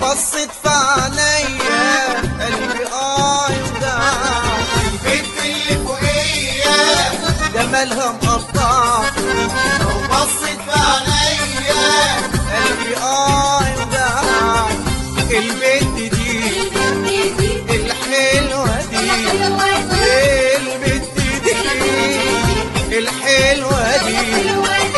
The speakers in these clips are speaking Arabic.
بصت في عينيا قلبي يودع. البنت اللي فوقيا جمالها مقطع لو بصت في عينيا قلبي يودع. البنت دي الحلوة دي، البنت دي الحلوة دي.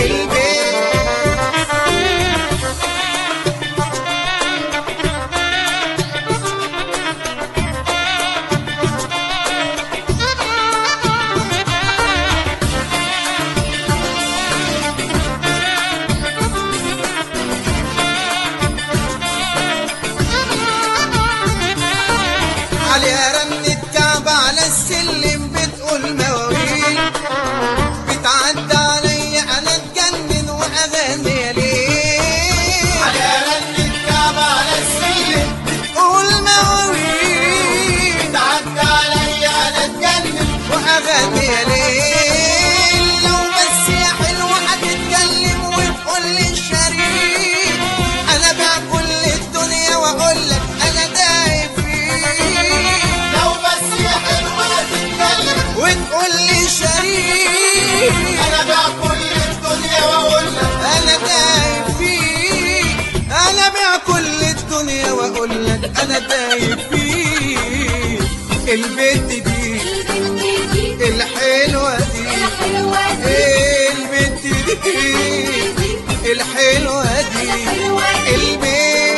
عليها رنة كعب على السلم بتقول مواويل، بتعدى عليا انا اتجنن واغني يا ليل. عليها رنة كعب على السلم بتقول مواويل، بتعدى عليا انا اتجنن واغني يا ليل. لو بس يا حلوة هتتكلم وتقول لي الشريك، انا بيع كل الدنيا واقول لك انا دايب فيك. لو بس يا حلوة تتكلم وتقول لي شريك، انا بيع كل الدنيا واقول لك انا دايب فيك. انا بيع كل الدنيا واقول لك انا دايب فيك. البنت دي الحلوة دي، البنت دي الحلوة دي. البنت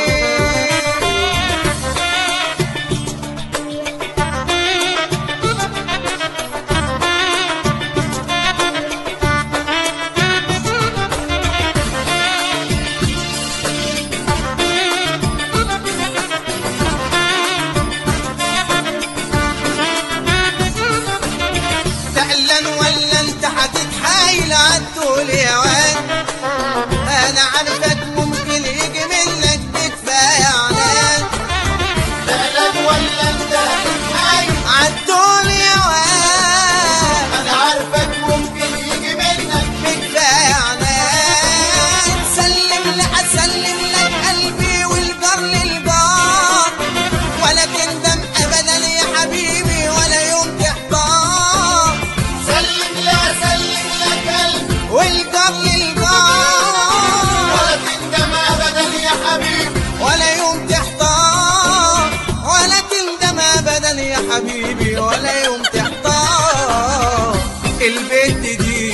تعلن ولا انت هتتحايل عالطول يا واد؟ انا عارفك ممكن يجي منك بكفايه عناد. تعلن ولا انت هتتحايل عالطول يا واد انا عارفك ممكن يجي منك بكفايه عناد. اسلم لك قلبي والجار للجار، ولا تندم ابدا يا حبيبي ولا يوم تحتار. سلم لك قلبي والجار للجار، ولا تندم ابدا يا حبيبي ولا يوم تحتار. ولا تندم ابدا يا حبيبي ولا يوم تحتار. البنت دي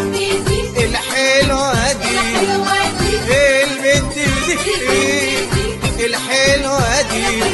الحلوة دي، البنت دي الحلوة دي.